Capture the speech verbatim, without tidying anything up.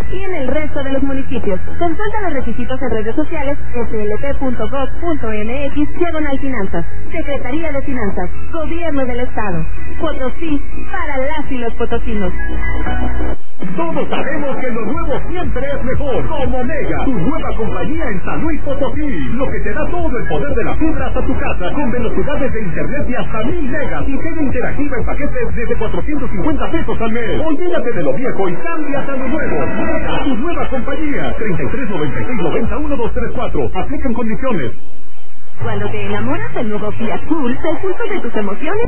y en el resto de los municipios. Consulta los requisitos en redes sociales s l p punto gov punto m x diagonal finanzas. Secretaría de Finanzas, Gobierno del Estado. Potosí, para las y los potosinos. Todos sabemos que lo nuevo siempre es mejor. Como Mega, tu nueva compañía en San Luis Potosí, lo que te da todo el poder de la fibra hasta tu casa, con velocidades de internet de hasta mil megas y tele interactiva en paquetes desde cuatrocientos cincuenta pesos al mes. Olvídate de lo viejo y cambias a lo nuevo. Mega, tu nueva compañía. treinta y tres noventa y seis noventa uno dos tres cuatro. Aplican condiciones. Cuando te enamoras del nuevo Fiat Cool, te ocultas de tus emociones.